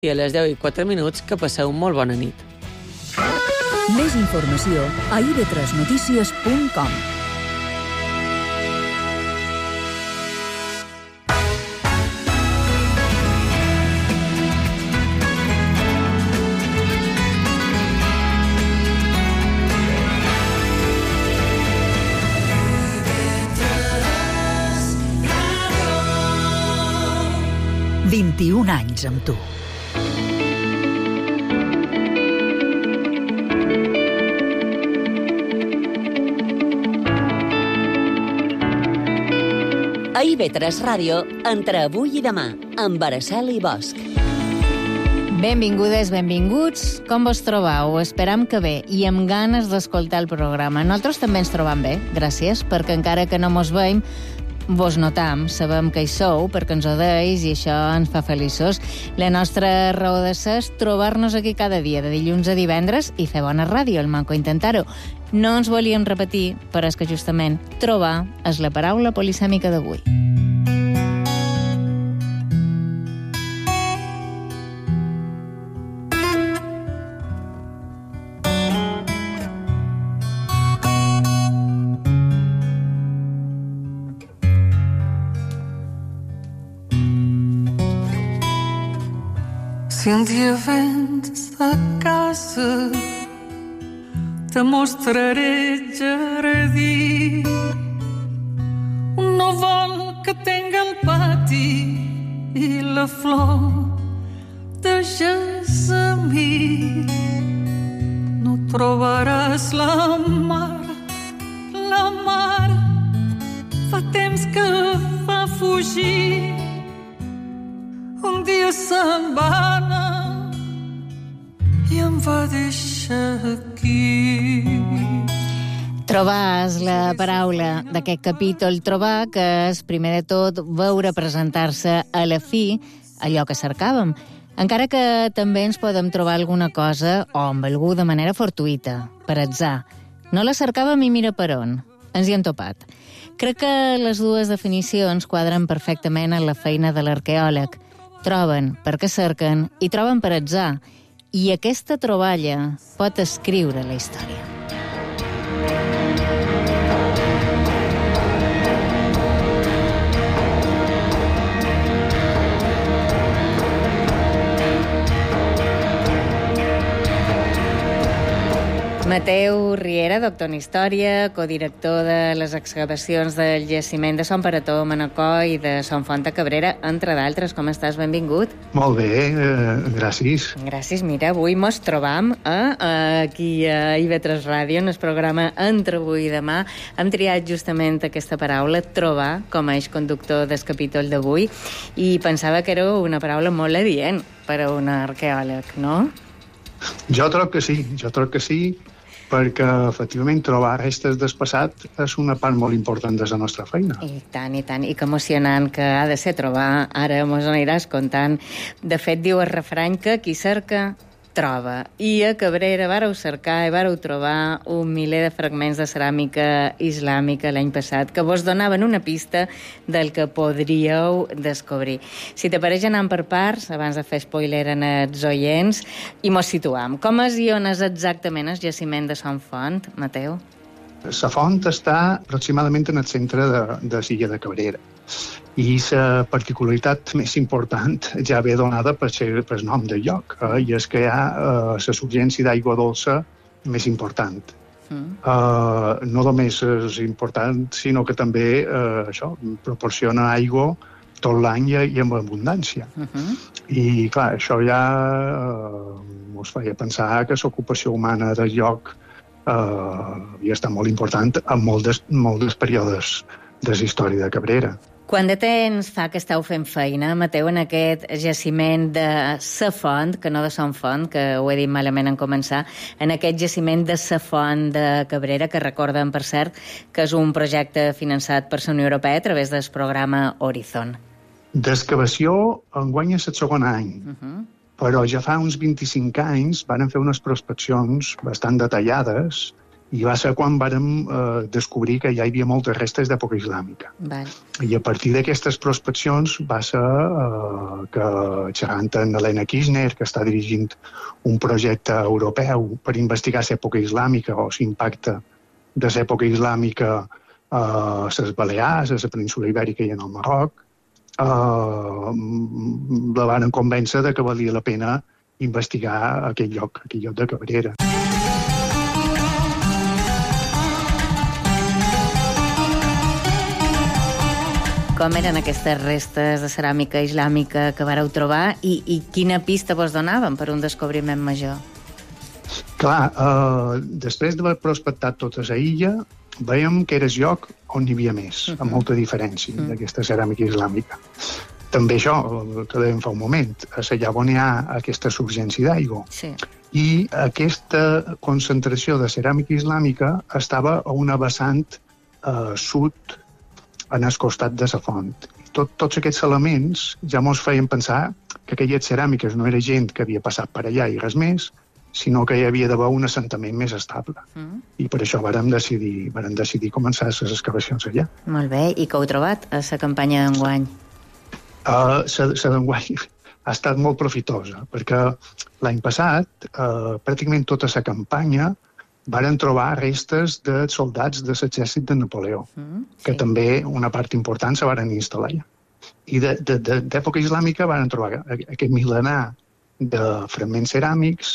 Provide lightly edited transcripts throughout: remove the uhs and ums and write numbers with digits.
I a les 10:04 que passeu molt bona nit. Més informació a ib3notícies.com. « 21 anys amb tu. A IB3 Ràdio, entre avui i demà, amb Araceli Bosch. Benvingudes, benvinguts. Com vos trobeu? Esperam que bé i amb ganes d'escoltar el programa. Nosaltres també ens trobam bé, gràcies, perquè encara que no mos veiem, vos notam, sabem que hi sou, perquè ens ho deis i això ens fa feliços. La nostra raó de ser és trobar-nos aquí cada dia, de dilluns a divendres, i fer bona ràdio, el manco intentar-ho. No ens volíem repetir, però és que justament trobar és la paraula polisèmica d'avui. Si un dia vens a casa, te mostraré jardí, un núvol que tenga el pati i la flor de gessamí. No trobaràs la mar fa temps que va fugir. Un dia se'n va anar i em va deixar aquí. Trobar és la paraula d'aquest capítol. Trobar, que és, primer de tot, veure presentar-se a la fi allò que cercàvem. Encara que també ens podem trobar alguna cosa, o amb algú de manera fortuïta, per atzar. No la cercàvem i mira per on. Ens hi hem topat. Crec que les dues definicions quadren perfectament en la feina de l'arqueòleg. Troben perquè cerquen i troben per atzar. I aquesta troballa pot escriure la història. Mateu Riera, doctor en Història, codirector de les excavacions del jaciment de Son Parató, Manacor i de Son Font a Cabrera, entre d'altres. Com estàs? Benvingut. Molt bé, gràcies. Gràcies. Mira, avui mos trobam aquí a IB3 Ràdio, en el programa Entre avui i demà. Hem triat justament aquesta paraula, trobar, com a eix conductor del capítol d'avui, i pensava que era una paraula molt adient per a un arqueòleg, no? Jo troc que sí, perquè, efectivament, trobar restes del passat és una part molt important de la nostra feina. I tant, i tant. I que emocionant que ha de ser trobar. Ara mos aniràs contant. De fet, diu el refrany que qui cerca, troba. I a Cabrera vareu cercar i vareu trobar un miler de fragments de ceràmica islàmica l'any passat que vos donaven una pista del que podríeu descobrir. Si t'apareix anant per parts, abans de fer spoiler en els oients, i mos situam. Com és i on és exactament el jaciment de Son Font, Mateu? La font està aproximadament en el centre de l'illa de Cabrera. I la particularitat més important ja ve donada per el nom del lloc, i és que hi ha la surgència d'aigua dolça més important. No només és important, sinó que també proporciona aigua tot l'any i amb abundància. I, clar, això ja ens feia pensar que l'ocupació humana del lloc havia estat molt important en molts períodes de la història de Cabrera. Quant de temps fa que esteu fent feina, Mateu, en aquest jaciment de Sa Font, que no de Son Font, que ho he dit malament en començar, en aquest jaciment de Sa Font de Cabrera, que recorden, per cert, que és un projecte finançat per la Unió Europea a través del programa Horizon. D'excavació enguany és el segon any, però ja fa uns 25 anys van fer unes prospeccions bastant detallades I va ser quan vàrem descobrir que ja hi havia moltes restes d'època islàmica. Val. I a partir d'aquestes prospeccions va ser que, xerrant amb Helena Kirchner, que està dirigint un projecte europeu per investigar l'època islàmica o l'impacte de l'època islàmica a les Balears, a la península Ibèrica i en el Marroc, la van convèncer de que valia la pena investigar aquell lloc de Cabrera. Com eren aquestes restes de ceràmica islàmica que vareu trobar i quina pista vos donaven per un descobriment major? Clar, després d'haver prospectat tota la illa, veiem que era el lloc on hi havia més, amb molta diferència d'aquesta ceràmica islàmica. També això, que dèiem fa un moment, a la llaga on hi ha aquesta surgència d'aigua. Sí. I aquesta concentració de ceràmica islàmica estava a una vessant sud en el costat de la font. Tots aquests elements ja ens feien pensar que aquelles ceràmiques no era gent que havia passat per allà i res més, sinó que hi havia d'haver un assentament més estable. I per això vàrem decidir començar les excavacions allà. Molt bé, i què heu trobat a la campanya d'enguany? La d'enguany ha estat molt profitosa, perquè l'any passat, pràcticament tota la campanya, varen trobar restes de soldats de l'exèrcit de Napoleó, que també una part important se varen instal·lar allà. I d'època islàmica varen trobar aquest mil·lenar de fragments ceràmics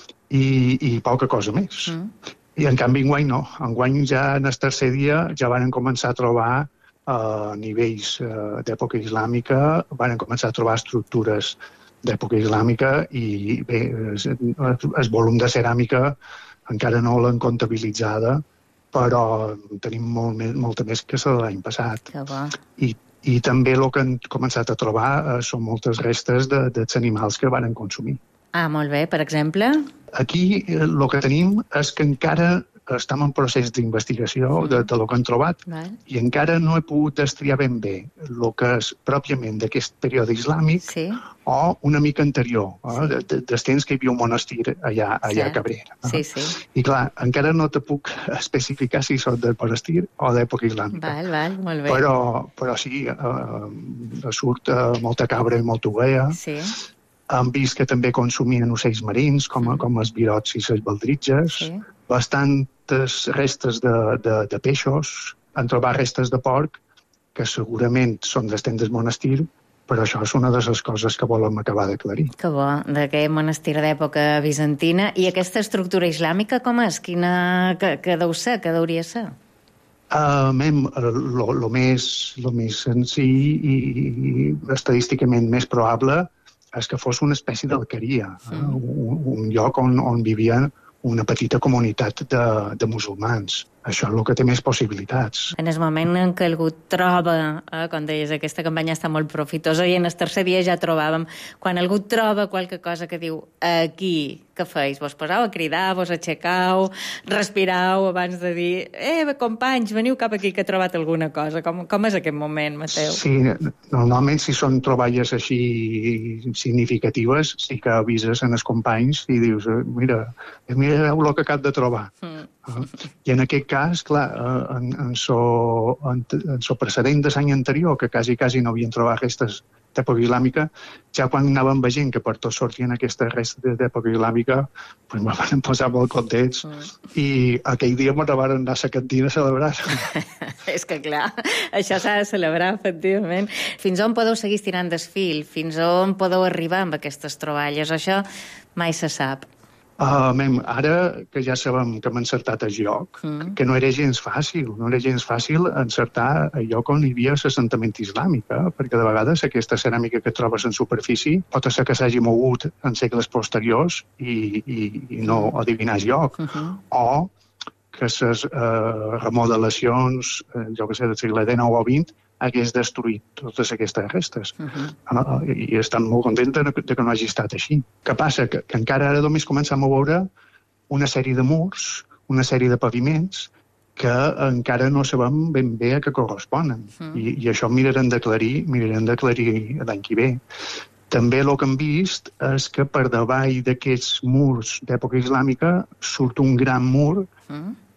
i poca cosa més. I en canvi enguany no. Enguany ja en el tercer dia ja varen començar a trobar nivells d'època islàmica, varen començar a trobar estructures d'època islàmica i bé, el volum de ceràmica encara no l'han comptabilitzada, però tenim molta més que la de l'any passat. Que bo. I també el que han començat a trobar són moltes restes dels animals que varen consumir. Ah, molt bé. Per exemple? Aquí el que tenim és que encara estem en procés d'investigació de lo que han trobat i encara no he pogut destriar ben bé el que és pròpiament d'aquest període islàmic o una mica anterior, dels temps que hi havia un monestir allà a Cabrera. I clar, encara no te puc especificar si són del monestir o d'època islàmica. Val, molt bé. Però sí, surt molta cabra i molta ovella. Han vist que també consumien ocells marins, com els virots i les baldritges, bastantes restes de peixos, han trobat restes de porc, que segurament són dels temps del monestir, però això és una de les coses que volem acabar d'aclarir. Que bo, d'aquest monestir d'època bizantina. I aquesta estructura islàmica com és? Que deu ser, que deuria ser? El més senzill i estadísticament més probable és que fos una espècie d'alqueria, un lloc on vivien una petita comunitat de musulmans. Això és el que té més possibilitats. En el moment en què algú troba, com deies, aquesta campanya està molt profitosa i en el tercer dia ja trobàvem, quan algú troba qualque cosa que diu aquí, què feis? Vos posau a cridar, vos aixecau, respirau abans de dir companys, veniu cap aquí que he trobat alguna cosa. Com és aquest moment, Mateu? Sí, normalment si són troballes així significatives, sí que avises en els companys i dius, mira el que acabo de trobar. I en aquest cas, clar, en so precedent de l'any anterior, que quasi no havien trobat restes d'època islàmica, ja quan anàvem veient que per tot sortien aquestes restes d'època islàmica, doncs me van posar molt contents i aquell dia me van anar a la cantina a celebrar. És que clar, això s'ha de celebrar, efectivament. Fins on podeu seguir estirant del fil? Fins on podeu arribar amb aquestes troballes? Això mai se sap. Ara que ja sabem que hem encertat el lloc, que no era gens fàcil encertar el lloc on hi havia l'assentament islàmic, perquè de vegades aquesta ceràmica que trobes en superfície pot ser que s'hagi mogut en segles posteriors i no adivinar el lloc, o que les remodelacions, jo que sé, del segle XIX o XX, hagués destruït totes aquestes restes. I estan molt contents que no hagi estat així. Què passa? Que encara ara només comencem a veure una sèrie de murs, una sèrie de paviments que encara no sabem ben bé a què corresponen. I això mirarem d'aclarir l'any que ve. També el que hem vist és que per davall d'aquests murs d'època islàmica surt un gran mur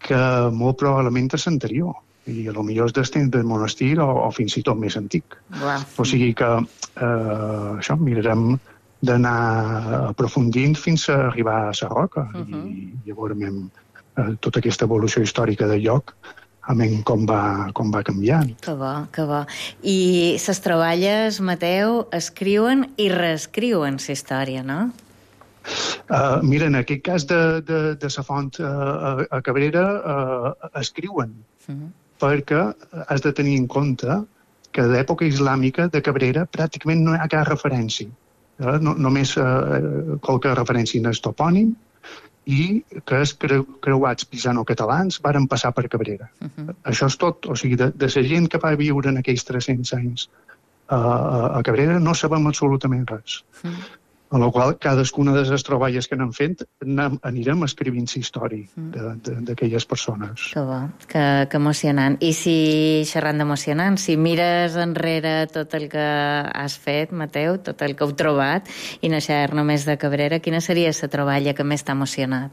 que molt probablement és anterior, i potser és del temps del monestir o fins i tot més antic. Wow. O sigui que això mirarem d'anar aprofundint fins a arribar a la roca i llavors tota aquesta evolució històrica del lloc com va canviant. Que bo, que bo. I les troballes, Mateu, escriuen i reescriuen la història, no? Mira, en aquest cas de la font a Cabrera escriuen, perquè has de tenir en compte que d'època islàmica de Cabrera pràcticament no hi ha cap referència. Només qualque referència en el topònim i que els creuats pisano-catalans varen passar per Cabrera. Això és tot. O sigui, de la gent que va viure en aquells 300 anys a Cabrera no sabem absolutament res. A la qual cadascuna de les troballes que anem fent anirem escrivint la història d'aquelles persones. Que bo, que emocionant. I si, xerrant d'emocionant, si mires enrere tot el que has fet, Mateu, tot el que heu trobat, i no xer només de Cabrera, quina seria la troballa que més t'ha emocionat?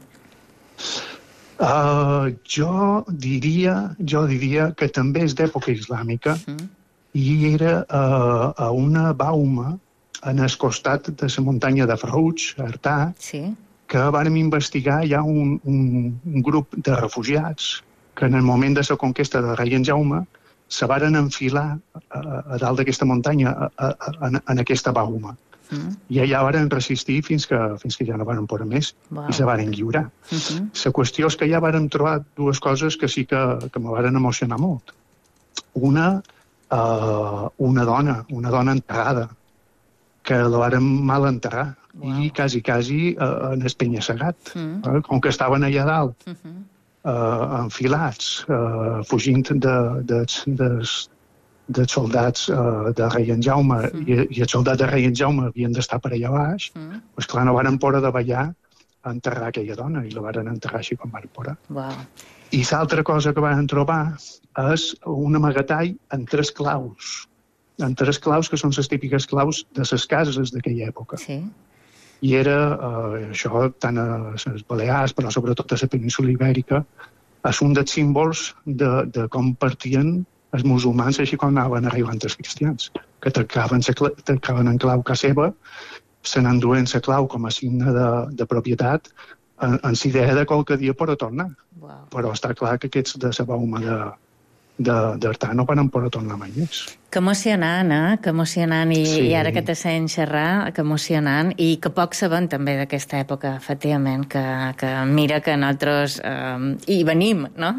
Jo diria que també és d'època islàmica i era a una bauma en el costat de la muntanya de Frauig, a Artà, que vàrem investigar ja un grup de refugiats que en el moment de la conquesta de rei en Jaume se varen enfilar a dalt d'aquesta muntanya en aquesta bauma. I allà varen resistir fins que ja no varen poder més i se varen lliurar. La qüestió és que ja varen trobar dues coses que sí que me varen emocionar molt. Una dona enterrada, que la varen mal enterrar i quasi en el penya-segat. Com que estaven allà dalt, enfilats, fugint de soldats de rei en Jaume i els soldats de rei en Jaume havien d'estar per allà baix, doncs clar, no varen poder davallar a enterrar aquella dona i la varen enterrar així com van poder. I l'altra cosa que van trobar és un amagatall amb 3 claus. En 3 claus, que són les típiques claus de les cases d'aquella època. I era això, tant a les Balears, però sobretot a la península Ibèrica, és un dels símbols de com partien els musulmans així com anaven arribant els cristians, que tancaven en clau casa seva, se n'enduen la clau com a signe de propietat, en la idea de qualque dia poder tornar. Però està clar que aquests de la bauma d'Artà no van poder tornar mai més. Que emocionant, Que emocionant. I ara que te sent xerrar, que emocionant. I que poc sabem també d'aquesta època, efectivament, que mira que nosaltres hi venim, no?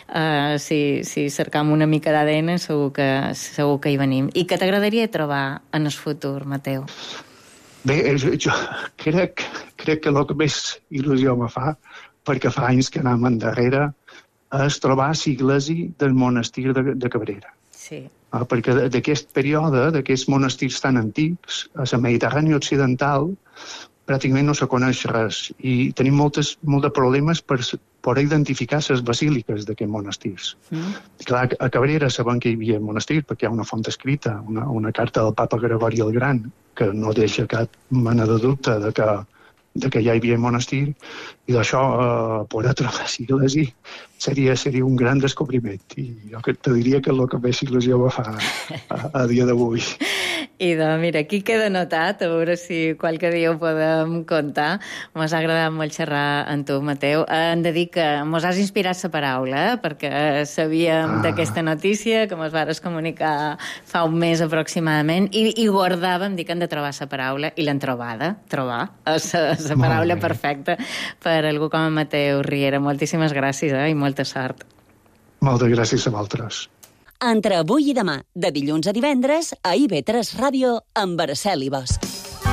Si cercam una mica d'ADN segur que hi venim. I que t'agradaria trobar en el futur, Mateu? Bé, jo crec que el que més il·lusió me fa, perquè fa anys que anem endarrere, és trobar l'església del monestir de Cabrera. Perquè d'aquest període, d'aquests monestirs tan antics, a la Mediterrània occidental pràcticament no se coneix res i tenim molts de problemes per poder identificar les basíliques d'aquests monestirs. Clar, a Cabrera sabem que hi havia monestir perquè hi ha una font escrita, una carta del papa Gregori el Gran, que no deixa cap mena de dubte de que ja hi havia monestir, i d'això poder trobar l'església seria un gran descobriment. I jo te diria que és el que més il·lusió me fa a dia d'avui. I mira, aquí queda notat, a veure si qualque dia ho podem contar. Mos ha agradat molt xerrar amb tu, Mateu. Hem de dir que mos has inspirat la paraula, perquè sabíem d'aquesta notícia, que mos vares comunicar fa un mes aproximadament, i guardàvem, dir que hem de trobar la paraula, i l'hem trobada, trobar, la paraula perfecta per algú com a Mateu Riera. Moltíssimes gràcies i molta sort. Moltes gràcies a vosaltres. Entre avui i demà, de dilluns a divendres, a IB3 Ràdio, amb Araceli Bosch.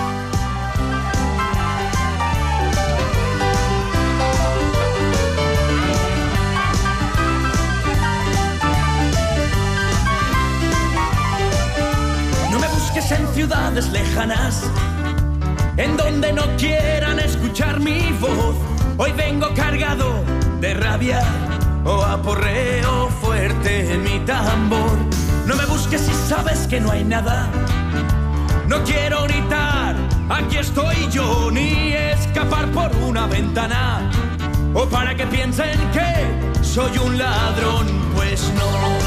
No me busques en ciudades lejanas, en donde no quieran escuchar mi voz. Hoy vengo cargado de rabia, o aporreo fuerte en mi tambor. No me busques si sabes que no hay nada. No quiero gritar, aquí estoy yo, ni escapar por una ventana. o para que piensen que soy un ladrón, pues no.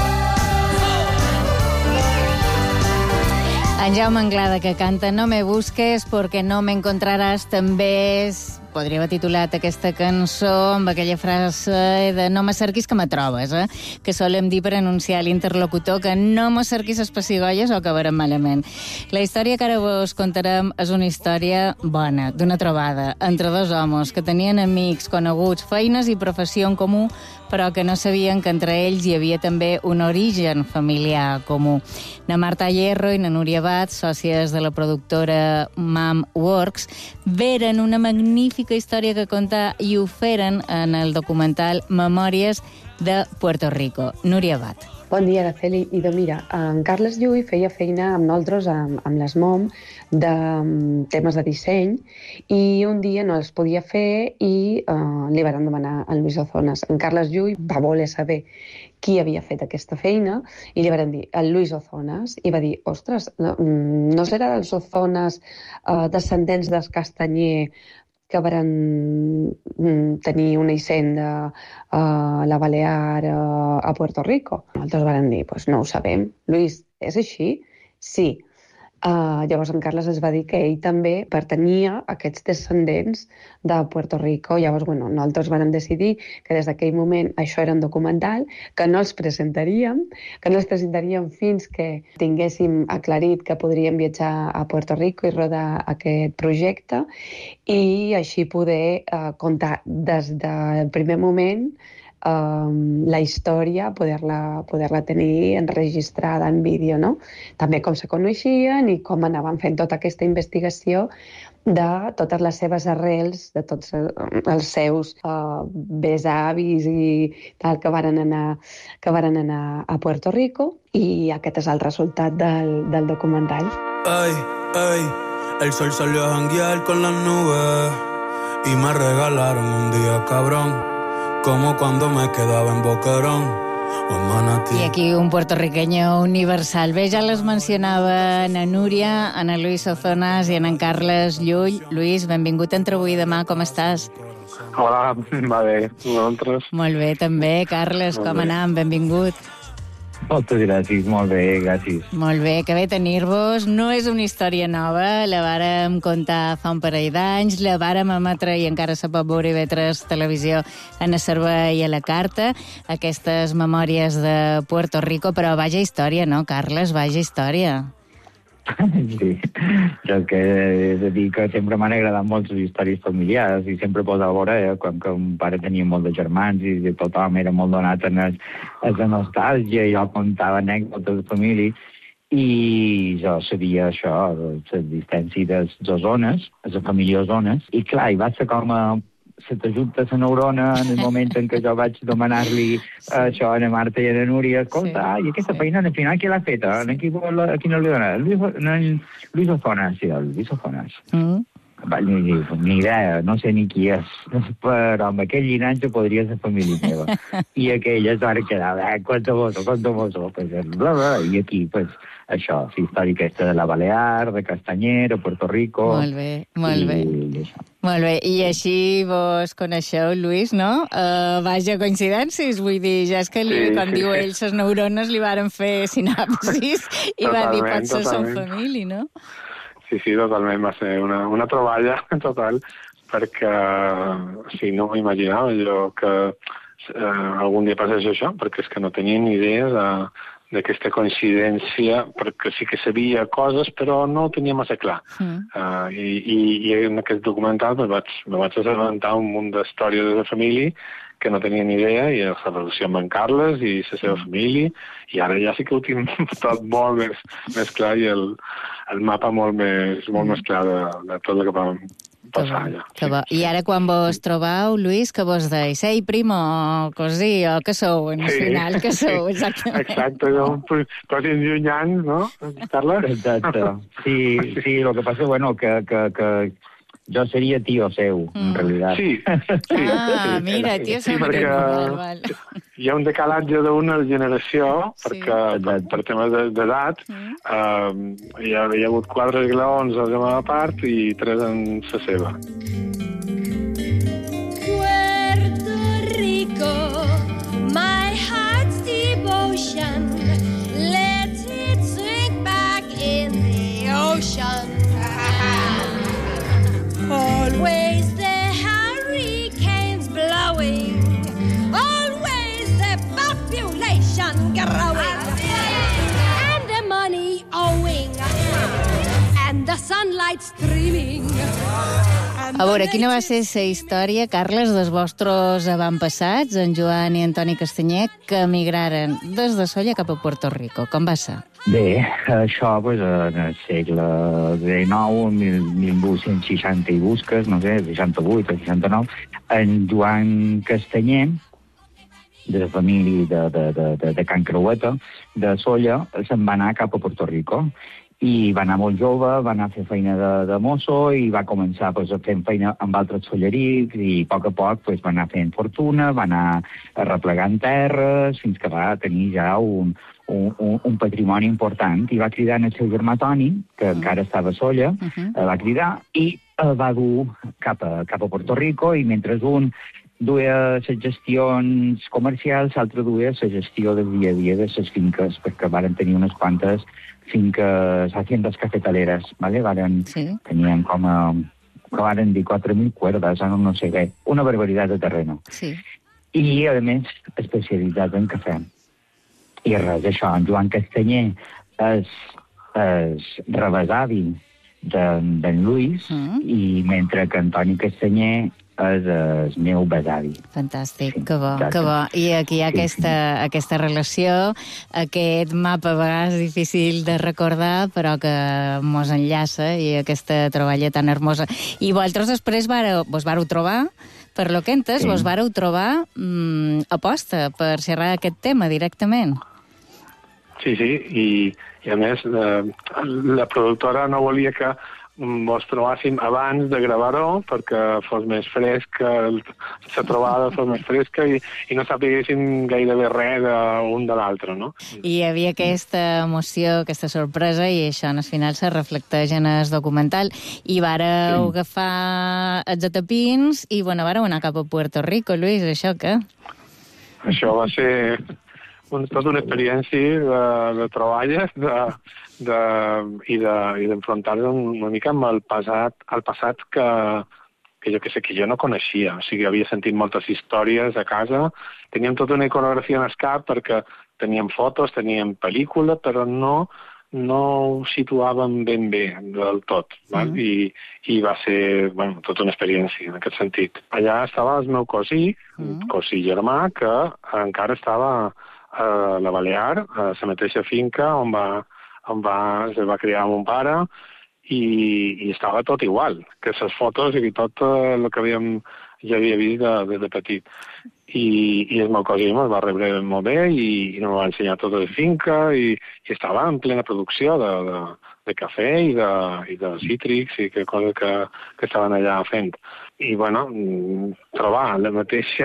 En Jaume Anglada, que canta No me busques porque no me encontraràs, també podria haver titulat aquesta cançó amb aquella frase de no me cerquis que me trobes, que solem dir per anunciar l'interlocutor que no me cerquis els pessigolles o acabarem malament. La història que ara vos contarem és una història bona, d'una trobada entre dos homes que tenien amics, coneguts, feines i professió en comú, però que no sabien que entre ells hi havia també un origen familiar comú. Na Marta Hierro i na Núria Abad, sòcies de la productora Mam Works, veren una magnífica història que contar i ho feren en el documental Memòries de Puerto Rico. Núria Abad. Bon dia, Araceli. I mira, en Carles Llull feia feina amb nosaltres, amb les MOM, de temes de disseny, i un dia no els podia fer i li van demanar al Luis Ozonas. En Carles Llull va voler saber qui havia fet aquesta feina i li van dir el Luis Ozonas i va dir, ostres, no serà dels Ozonas descendents dels Castanyer que van tenir una hisenda a la Balear, a Puerto Rico. Nosaltres vam dir, doncs no ho sabem. Luis, és així? Sí. Llavors en Carles es va dir que ell també pertanyia a aquests descendents de Puerto Rico. Llavors, nosaltres vam decidir que des d'aquell moment això era un documental, que no els presentaríem fins que tinguéssim aclarit que podríem viatjar a Puerto Rico i rodar aquest projecte i així poder contar des del primer moment la història, poder-la tenir enregistrada en vídeo, no? També com se coneixien i com anaven fent tota aquesta investigació de totes les seves arrels, de tots els seus besavis i tal que varen anar a Puerto Rico, i aquest és el resultat del documental. Ay, ay, el sol salió a janguear con las nubes y me regalaron un día cabrón. Como cuando me quedaba en Boquerón o en Manatí. I aquí un puertorriqueño universal. Bé, ja les mencionava na Núria, en Luis Ozonas i en Carles Llull. Luis, benvingut a Entre avui i demà, com estàs? Hola, va bé. Nosaltres? Molt bé, també. Carles, com anam? Benvingut. Moltes gràcies, molt bé, gràcies. Molt bé, que bé tenir-vos. No és una història nova, la vàrem contar fa un parell d'anys, la vàrem emetre i encara se pot veure IB3 Televisió en el servei a la carta, aquestes memòries de Puerto Rico, però vaja història, no, Carles? Vaja història. Sí, però és que he de dir que sempre m'han agradat molt les històries familiars i sempre posa a veure, com que un pare tenia molt de germans i tothom era molt donat a la nostàlgia i jo contava anècdotes de família i jo sabia això, l'existència de les zones, les famílies zones, i clar, hi va ser com se t'ajunta la neurona en el moment en què jo vaig demanar-li això a la Marta i a la Núria. Escolta, i aquesta feina al final qui l'ha feta? A qui no li dona? Luis Ozonas, sí, el Luis Ozonas. Ni idea, no sé ni qui és, però amb aquell llinatge podria ser família meva. I aquella es va quedar, quanto mozo, bla, bla, i aquí, pues, això, la història aquesta de la Balear, de Castanyer, a Puerto Rico... Molt bé, molt bé. Molt bé, i així vos coneixeu, Luis, no? Vaja coincidències, vull dir, ja és que com diu ell, les neurones li varen fer sinapsis i va dir, potser som família, no? Sí, totalment, va ser una troballa total, perquè no m'ho imaginava jo que algun dia passés això, perquè és que no tenia ni idea d'aquesta coincidència, perquè sí que sabia coses, però no ho tenia massa clar. I en aquest documental me vaig assabentar un munt d'històries de la família que no tenia ni idea, i la relació amb en Carles i la seva família, i ara ja sí que ho tinc tot molt més clar i el mapa molt més clar de tot el que vam passar allà. Sí. I ara quan vos trobeu, Luis, que vos deis, ei, primo, cosí, o que sou, en el final, que sou, exactament. Exacte, cosins llunyans, no, Carles? Exacte. Sí, lo que passa, bueno, que jo seria tio seu, en realitat. Sí. Mira, tio seu. Sí, perquè hi ha un decalatge d'una generació, perquè per temes d'edat hi ha hagut 4 esglaons a la meva part i 3 en la seva. A veure, quina va ser la història, Carles, dels vostres avantpassats, en Joan i Antoni Castanyer, que emigraren des de Sóller cap a Puerto Rico? Com va ser? Bé, això, en el segle XIX, 1860 i busques, no sé, 68 o 69, en Joan Castanyer, de la família de Can Creueta, de Sóller, se'n va anar cap a Puerto Rico. I va anar molt jove, va anar a fer feina de mosso i va començar fent feina amb altres solleries i a poc va anar fent fortuna, va anar arreplegant terres fins que va tenir ja un patrimoni important i va cridar el seu germà Toni, que encara estava a Sóller, va cridar i el va dur cap a Puerto Rico i mentre un duia les gestions comercials, l'altre duia la gestió del dia a dia de les finques, perquè varen tenir unes quantes finques, haciendas cafetaleres, ¿vale? Tenien que varen dir 4.000 cuerdas, no sé què, una barbaritat de terreno. Sí. I, a més, especialitzat en cafè. I res, això, en Joan Castanyer és rebesavi d'en Lluís i mentre que Antoni Castanyer és el meu besavi. Fantàstic, que bo, que bo. I aquí hi ha aquesta relació, aquest mapa a vegades difícil de recordar, però que mos enllaça i aquesta troballa tan hermosa. I vosaltres després vos vareu trobar, per lo que entes, vos vareu trobar aposta per xerrar aquest tema directament. Sí, i a més la productora no volia que vos trobàssim abans de gravar-ho perquè fos més fresc, la trobada fos més fresca i no sapiguéssim gairebé res d'un de l'altre, no? I hi havia aquesta emoció, aquesta sorpresa, i això al final se reflecteix en el documental. I vareu agafar els atapins i, vareu anar cap a Puerto Rico, Lluís, això què? Això va ser tota una experiència de troballes i d'enfrontar-nos una mica amb el passat que jo no coneixia. O sigui, havia sentit moltes històries a casa, teníem tota una iconografia en el cap perquè teníem fotos, teníem pel·lícula, però no ho situàvem ben bé del tot. I va ser tota una experiència en aquest sentit. Allà estava el meu cosí germà, que encara estava a la Balear, a la mateixa finca on se va criar mon pare, i estava tot igual, que les fotos i tot el que ja havia vist des de petit. I el meu cosí me'l va rebre molt bé i em va ensenyar tota la finca i estava en plena producció de cafè i de cítrics i coses que estaven allà fent. I, trobar la mateixa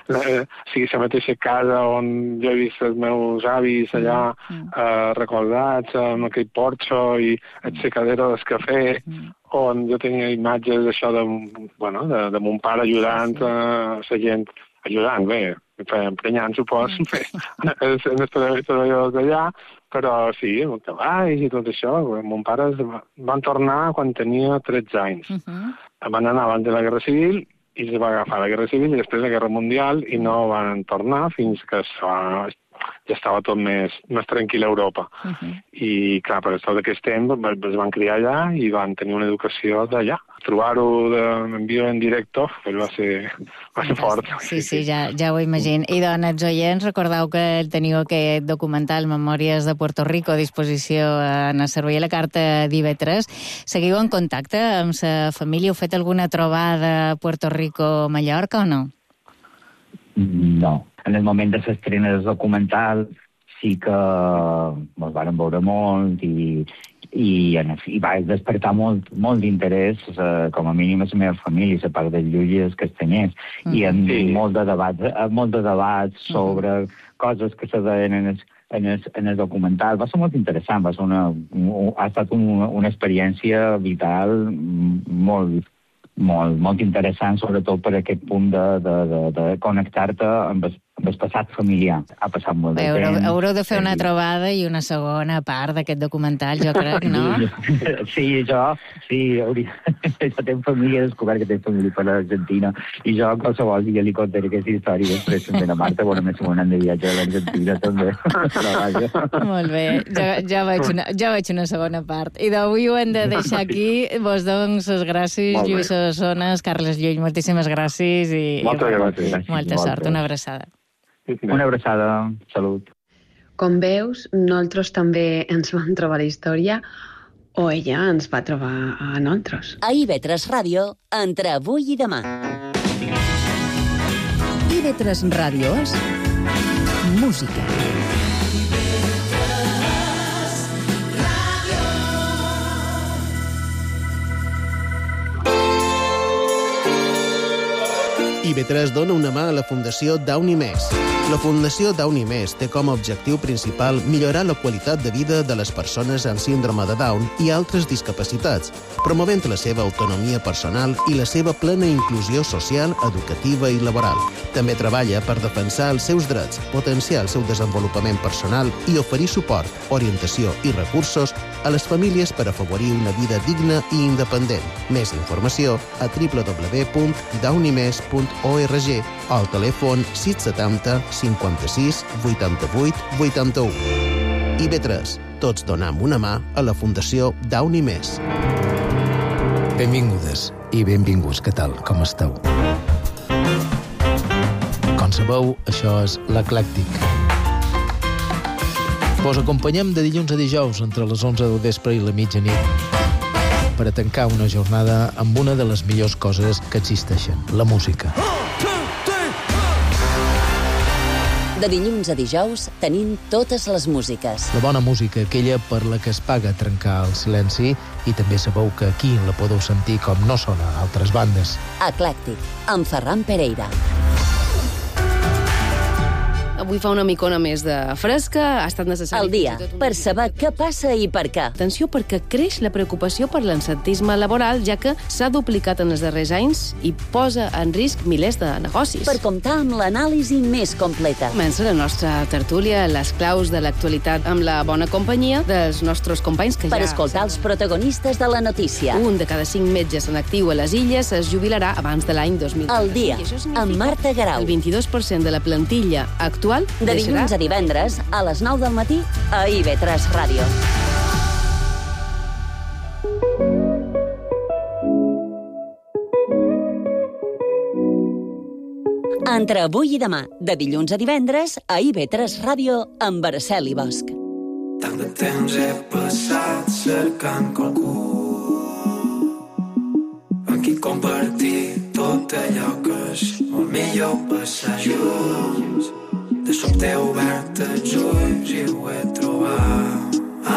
casa on jo he vist els meus avis allà recordats amb aquell porxo i el secadero del cafè, on jo tenia imatges d'això de mon pare ajudant la gent, ajudant, bé, emprenyant, supos, els treballadors d'allà, però sí, amb cavalls i tot això. Mon pare van tornar quan tenia 13 anys. Van anar abans de la Guerra Civil i es va agafar la Guerra Civil i després la Guerra Mundial i no van tornar fins que ja estava tot més tranquil a Europa. I, clar, per tot aquest temps es van criar allà i van tenir una educació d'allà. Trobar-ho en viu en directe va ser fort. Sí, ja ho imagino. I, els oients, recordeu que teniu aquest documental Memòries de Puerto Rico a disposició en el servei a la carta d'IV3. Seguiu en contacte amb la família? Heu fet alguna trobada a Puerto Rico o Mallorca o no? No. En el moment de l'estrena del documental sí que ens vàrem veure molt i va despertar molt d'interès, com a mínim a la meva família, la part del Lluís i els Castanyers, i molt de debats sobre coses que se deien en el documental. Va ser molt interessant, ha estat una experiència vital molt interessant, sobretot per aquest punt de connectar-te amb el passat familiar. Ha passat molt de temps. Haureu de fer una trobada i una segona part d'aquest documental, jo crec, no? Sí, jo tenc família, he descobert que tenc família per l'Argentina, i jo qualsevol dia li contaré aquesta història i després també a Marta, bona més segona de viatge a l'Argentina, també. Molt bé, ja veig una segona part. I d'avui ho hem de deixar aquí. Vos doncs les gràcies, Lluís Ossones, Carles Llull, moltíssimes gràcies i moltes gràcies. Molta sort, una abraçada. Una abraçada, salut. Com veus, nosaltres també ens vam trobar la història, o ella ens va trobar a nosaltres. A IB3 Ràdio, entre avui i demà. IB3 Ràdio és música. IB3 dona una mà a la Fundació Downy Més. La Fundació Downy Més té com a objectiu principal millorar la qualitat de vida de les persones amb síndrome de Down i altres discapacitats, promovent la seva autonomia personal i la seva plena inclusió social, educativa i laboral. També treballa per defensar els seus drets, potenciar el seu desenvolupament personal i oferir suport, orientació i recursos a les famílies per afavorir una vida digna i independent. Més informació a www.downymes.org o al telèfon 670 56 88 81. IB3. Tots donam una mà a la Fundació Downy Més. Benvingudes i benvinguts. Què tal? Com esteu? Com sabeu, això és l'Eclèctic. Vos acompanyem de dilluns a dijous entre les 11 del vespre i la mitjanit per a tancar una jornada amb una de les millors coses que existeixen, la música. De dilluns a dijous tenim totes les músiques. La bona música, aquella per la que es paga trencar el silenci, i també sabeu que aquí la podeu sentir com no sona a altres bandes. Eclèctic, amb Ferran Pereira. Avui fa una micona més de fresca, ha estat necessari... El dia, per saber què passa i per què. Atenció, perquè creix la preocupació per l'absentisme laboral, ja que s'ha duplicat en els darrers anys i posa en risc milers de negocis. Per comptar amb l'anàlisi més completa. Comença la nostra tertúlia, les claus de l'actualitat amb la bona companyia dels nostres companys que per escoltar els protagonistes de la notícia. Un de cada 5 metges en actiu a les Illes es jubilarà abans de l'any 2020. El dia, amb Marta Garau. El 22% de la plantilla actual de dilluns a divendres a les 9 del matí a IB3 Ràdio. Entre avui i demà, de dilluns a divendres a IB3 Ràdio amb Araceli Bosch. Tant de temps he passat cercant qualcú amb qui compartir tot allò que és molt millor passar junts. De sobte he obert els ulls i ho he trobat.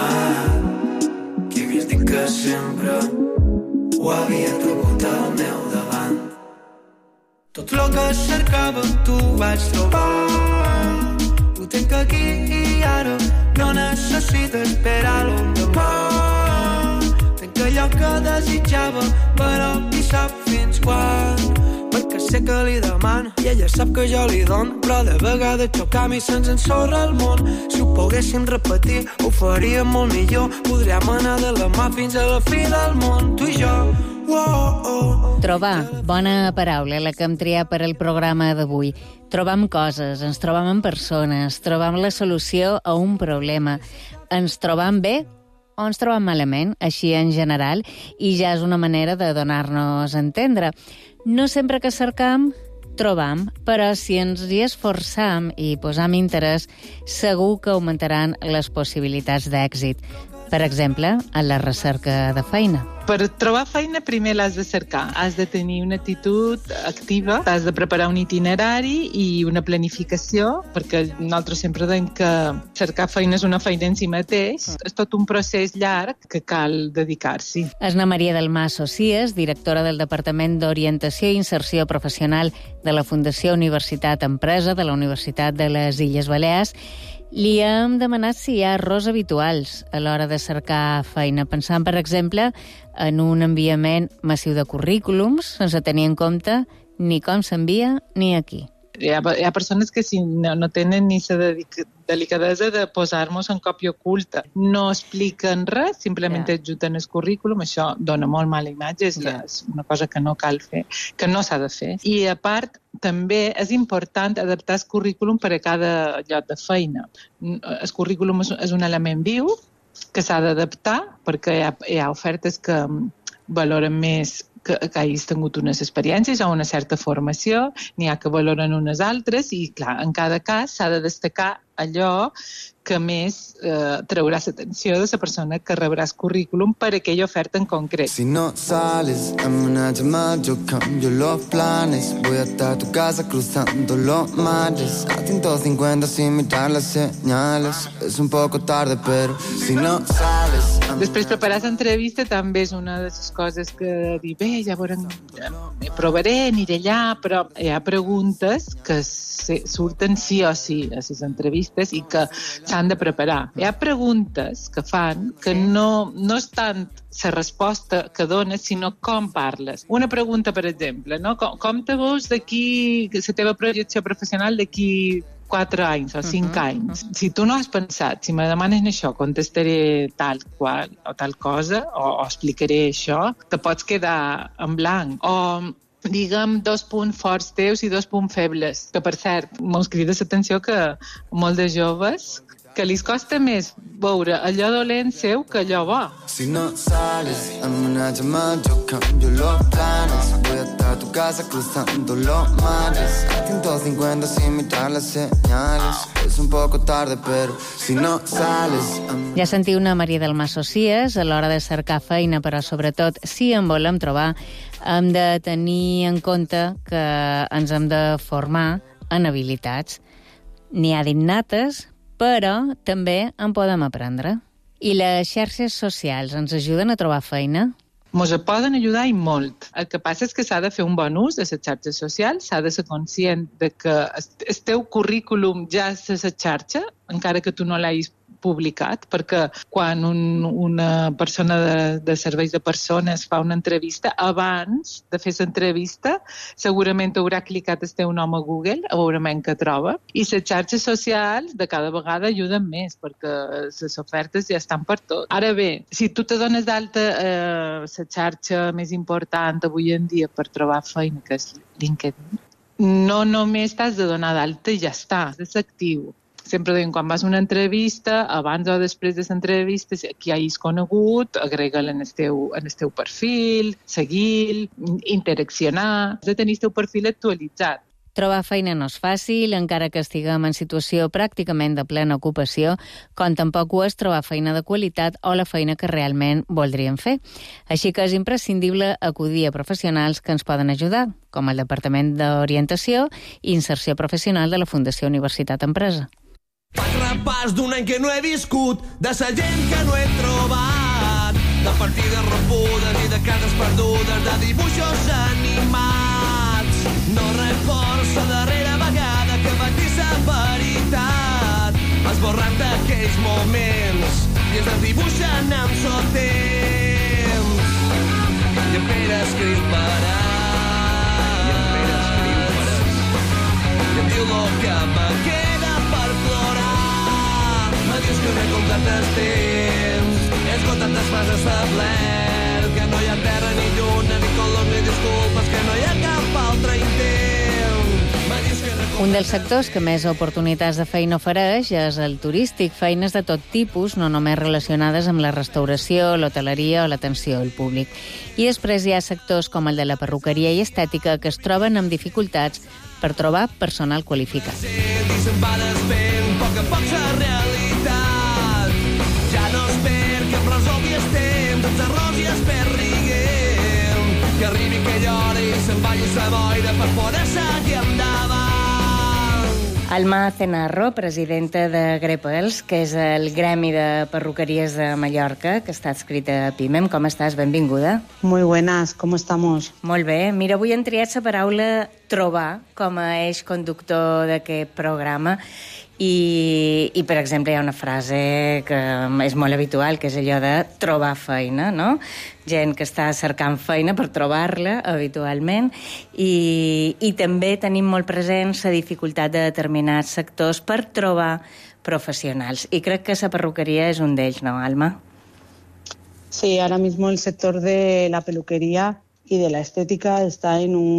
Qui hagués dit que sempre ho havia tingut al meu davant. Tot el que cercava tu vaig trobar. Ho tinc aquí i ara no necessito esperar l'endemà. Tinc allò que desitjava, però qui sap fins quan. Perquè sé que li demano i ella sap que jo li dono, però de vegades xocam i se'ns ensorra el món. Si ho poguéssim repetir ho faríem molt millor. Podríem anar de la mà fins a la fi del món, tu i jo. Trobar, bona paraula, la que hem triat per al programa d'avui. Trobam coses, ens trobam amb persones, trobam la solució a un problema. Ens trobam bé o ens trobam malament, així en general, i ja és una manera de donar-nos a entendre. No sempre que cercam, trobam, però si ens hi esforçam i posam interès, segur que augmentaran les possibilitats d'èxit. Per exemple, en la recerca de feina. Per trobar feina primer l'has de cercar. Has de tenir una actitud activa, has de preparar un itinerari i una planificació, perquè nosaltres sempre dèiem que cercar feina és una feina en si mateix. És tot un procés llarg que cal dedicar-s'hi. És Ana Maria del Mas Socies, directora del Departament d'Orientació i Inserció Professional de la Fundació Universitat Empresa de la Universitat de les Illes Balears. Li hem demanat si hi ha errors habituals a l'hora de cercar feina, pensant, per exemple, en un enviament massiu de currículums, sense tenir en compte ni com s'envia ni a qui. Hi ha persones que si no tenen ni la delicadesa de posar-nos en còpia oculta. No expliquen res, simplement ajuten el currículum, això dona molt mala imatge, és una cosa que no cal fer, que no s'ha de fer. I a part, també és important adaptar el currículum per a cada lloc de feina. El currículum és un element viu que s'ha d'adaptar perquè hi ha ofertes que valoren més que hagis tingut unes experiències o una certa formació, n'hi ha que valoren unes altres i, clar, en cada cas s'ha de destacar allò que més traurà l'atenció de la persona que rebrà el currículum per a aquella oferta en concret. Si no sales en una llamada, yo cambio los planes. Voy hasta tu casa cruzando los mares. A 150 sin mirar las señales. Es un poco tarde, pero si no sales... Després, preparar l'entrevista també és una de les coses que dir, bé, ja veurem, provaré, aniré allà, però hi ha preguntes que surten sí o sí a les entrevistes i que s'han de preparar. Hi ha preguntes que fan que no és tant la resposta que dones, sinó com parles. Una pregunta, per exemple, no? Com te veus d'aquí, la teva projecció professional d'aquí 4 anys o 5 anys. Si tu no has pensat, si me demanes això, contestaré tal qual o tal cosa, o explicaré això, te pots quedar en blanc. O digue'm 2 punts forts teus i 2 punts febles. Que, per cert, m'ho crida l'atenció que molt de joves que li costa més veure allò dolent seu que allò bo. Si no sales en una llamada, yo cambio los planes. Voy hasta tu casa cruzando los mares. A 150 sin mirar las señales. Es un poco tarde, pero si no sales... Ja sentiu una Maria del Mas Socias a l'hora de cercar feina, però sobretot, si en volem trobar, hem de tenir en compte que ens hem de formar en habilitats. N'hi ha d'innates, però també en podem aprendre. I les xarxes socials ens ajuden a trobar feina? Ens poden ajudar i molt. El que passa és que s'ha de fer un bon ús de les xarxes socials, s'ha de ser conscient de que el teu currículum ja és a la xarxa, encara que tu no l'hagis publicat, perquè quan una persona de serveis de persones fa una entrevista, abans de fer l'entrevista, segurament haurà clicat el teu nom a Google, a veure què troba, i les xarxes socials de cada vegada ajuden més, perquè les ofertes ja estan per tot. Ara bé, si tu te dones d'alta la xarxa més important avui en dia per trobar feina, que és LinkedIn, no només t'has de donar d'alta i ja està, has de ser actiu. Sempre diuen, quan vas a una entrevista, abans o després de l'entrevista, qui hagis conegut, agrega-la en el teu perfil, seguir, interaccionar, has de tenir el teu perfil actualitzat. Trobar feina no és fàcil, encara que estiguem en situació pràcticament de plena ocupació, com tampoc ho és trobar feina de qualitat o la feina que realment voldríem fer. Així que és imprescindible acudir a professionals que ens poden ajudar, com el Departament d'Orientació i Inserció Professional de la Fundació Universitat Empresa. Faig repàs d'un any que no he viscut, de sa gent que no he trobat, de partides rebudes i de cases perdudes, de dibuixos animats. No recordo la darrera vegada que vaig dir la veritat, esborrant d'aquells moments i es desdibuixen amb son temps. I en Pere escriu parat, i en Pere escriu parat, i em diu lo que me queda per plorar. Me dius que no he comptat el temps, he esgotat les fases establert, que no hi ha terra ni lluna, ni colors ni disculpes, que no hi ha cap altre intent. Un dels sectors que més oportunitats de feina ofereix és el turístic, feines de tot tipus, no només relacionades amb la restauració, l'hoteleria o l'atenció al públic. I després hi ha sectors com el de la perruqueria i estètica que es troben amb dificultats per trobar personal qualificat. Se'n va despent, poc a poc la realitat. Ja no espero que em resolgui el temps, els errors i els perriguem. Que arribi aquella hora i se'n vagi la boira per poder seguir endavant. Alma Cenarro, presidenta de Grepels, que és el gremi de perruqueries de Mallorca, que està adscrit a PIMEM. Com estàs? Benvinguda. Muy buenas, ¿cómo estamos? Molt bé. Mira, avui hem triat la paraula trobar com a eix conductor d'aquest programa I, per exemple, hi ha una frase que és molt habitual, que és allò de trobar feina, no? Gent que està cercant feina per trobar-la, habitualment, i també tenim molt present la dificultat de determinats sectors per trobar profesionals. Y creo que esa perruquería es un de ellos, ¿no, Alma? Sí, ahora mismo el sector de la peluquería y de la estética está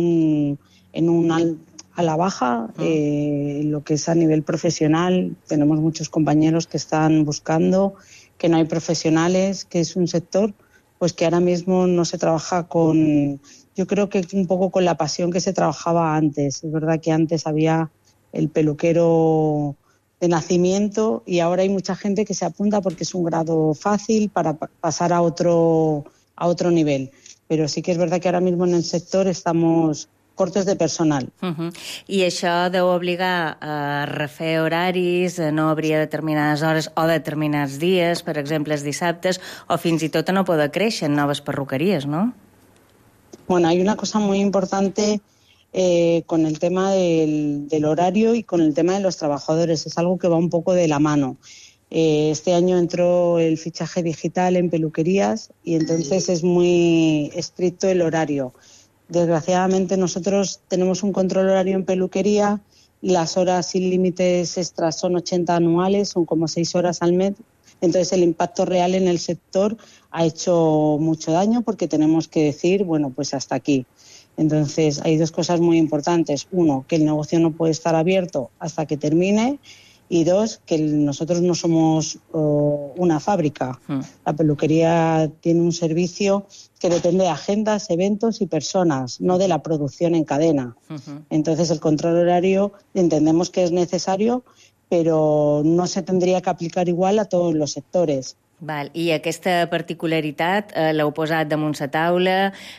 a la baja, lo que es a nivel profesional. Tenemos muchos compañeros que están buscando, que no hay profesionales, que es un sector pues que ahora mismo no se trabaja con, yo creo que un poco con la pasión que se trabajaba antes. Es verdad que antes había el peluquero de nacimiento y ahora hay mucha gente que se apunta porque es un grado fácil para pasar a otro nivel. Pero sí que es verdad que ahora mismo en el sector estamos cortes de personal. I això deu obligar a refer horaris, a no obrir a determinades hores o determinats dies, per exemple, els dissabtes, o fins i tot a no poder créixer en noves perruqueries, ¿no? Bueno, hay una cosa muy importante con el tema del horario y con el tema de los trabajadores. Es algo que va un poco de la mano. Este año entró el fichaje digital en peluquerías y entonces es muy estricto el horario. Desgraciadamente nosotros tenemos un control horario en peluquería y las horas sin límites extras son 80 anuales, son como 6 horas al mes. Entonces el impacto real en el sector ha hecho mucho daño porque tenemos que decir, bueno, pues hasta aquí. Entonces hay dos cosas muy importantes. Uno, que el negocio no puede estar abierto hasta que termine. Y dos, que nosotros no somos una fábrica. La peluquería tiene un servicio que depende de agendas, eventos y personas, no de la producción en cadena. Entonces el control horario entendemos que es necesario, pero no se tendría que aplicar igual a todos los sectores. Val. I aquesta particularitat l'heu posat damunt la taula,